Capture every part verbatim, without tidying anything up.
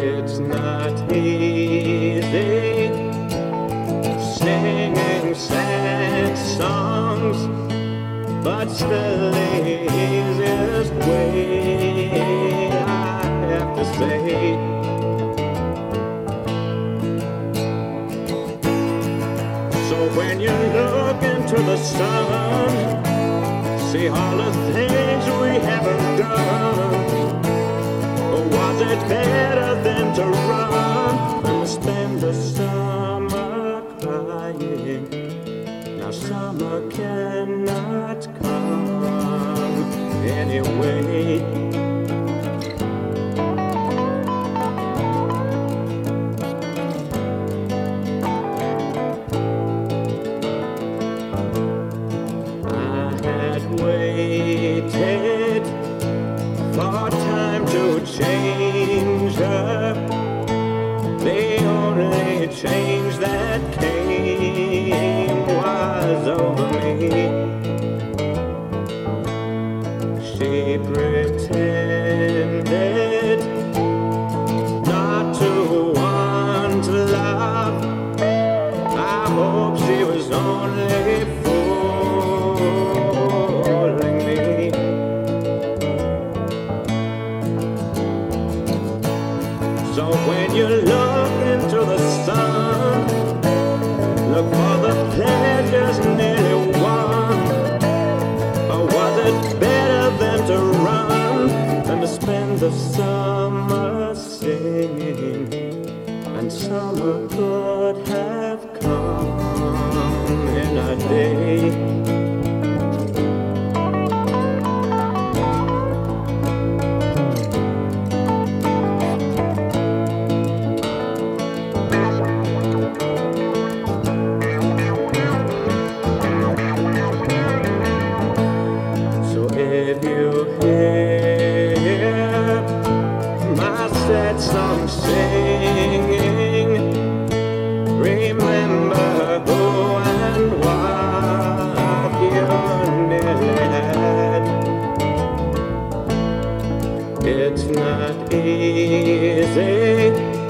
It's not easy singing sad songs, but still the easiest way, I have to say. So when you look into the sun, see all the things we haven't done. Was it better than to run and spend the summer crying? Now summer cannot come anyway. I had waited for time to change her. The only change that came was over me. She pretended not to want love. I hope she was only fooling me. So when you look into the sun, look for the pleasures nearly won. Or was it better than to run than to spend the summer singing? And summer could have come in a day. If you hear my sad song singing, remember who and what you nearly had. It's not easy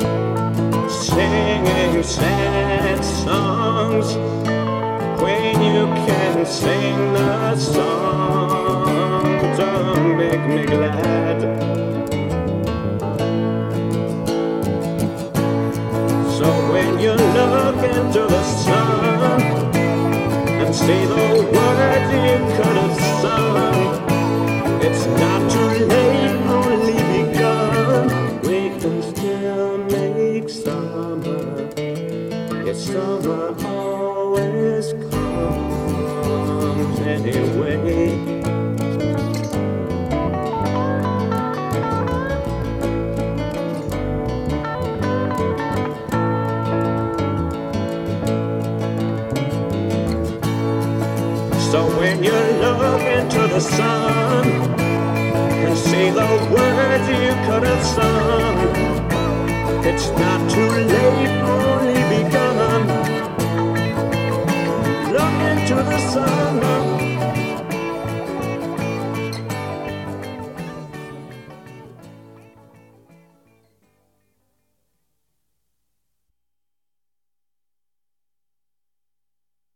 singing sad songs when you can sing the song to make me glad. So when you look into the sun and see the words you could have sung, it's not too late, only begun. We can still make summer. Yes, summer always comes anyway. So when you look into the sun and see the words you could have sung, it's not too late, only begun. Look into the sun.